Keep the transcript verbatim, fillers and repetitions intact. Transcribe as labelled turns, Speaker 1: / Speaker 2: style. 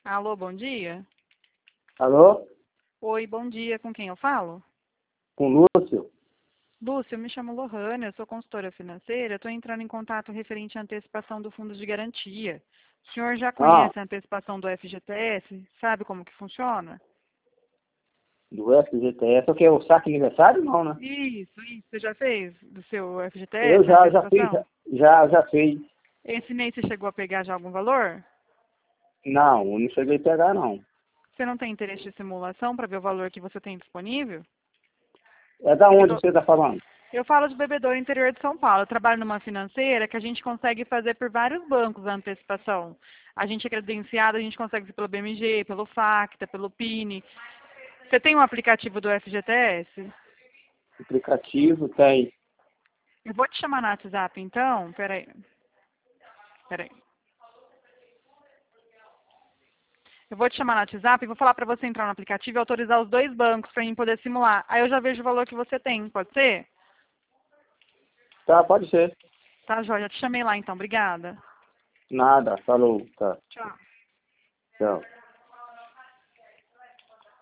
Speaker 1: Alô, bom dia.
Speaker 2: Alô?
Speaker 1: Oi, bom dia. Com quem eu falo?
Speaker 2: Com Lúcio?
Speaker 1: Lúcia, eu me chamo Lohane, eu sou consultora financeira. Estou entrando em contato referente à antecipação do fundo de garantia. O senhor já
Speaker 2: Ah,
Speaker 1: conhece a antecipação do F G T S? Sabe como que funciona?
Speaker 2: do F G T S. O que? O saque aniversário? Não, né?
Speaker 1: Isso, isso. Você já fez do seu F G T
Speaker 2: Eu
Speaker 1: S, a
Speaker 2: já, já fiz,
Speaker 1: antecipação?
Speaker 2: já, já fiz.
Speaker 1: Esse mês você chegou a pegar já algum valor?
Speaker 2: Não, eu não cheguei a pegar, não.
Speaker 1: Você não tem interesse de simulação para ver o valor que você tem disponível?
Speaker 2: É da
Speaker 1: É que eu
Speaker 2: onde
Speaker 1: tô-
Speaker 2: você está falando?
Speaker 1: Eu falo de bebedouro interior de São Paulo. Eu trabalho numa financeira que a gente consegue fazer por vários bancos a antecipação. A gente é credenciado, a gente consegue ser pelo B M G, pelo Facta, pelo Pini. Você tem um aplicativo do F G T S?
Speaker 2: Aplicativo tem.
Speaker 1: Eu vou te chamar no WhatsApp, então. Peraí. Peraí. Eu vou te chamar no WhatsApp e vou falar para você entrar no aplicativo e autorizar os dois bancos para mim poder simular. Aí eu já vejo o valor que você tem. Pode ser?
Speaker 2: Tá, pode ser.
Speaker 1: Tá, Jóia. Te chamei lá, então. Obrigada.
Speaker 2: Nada, falou. Tá,
Speaker 1: Tchau.
Speaker 2: tchau.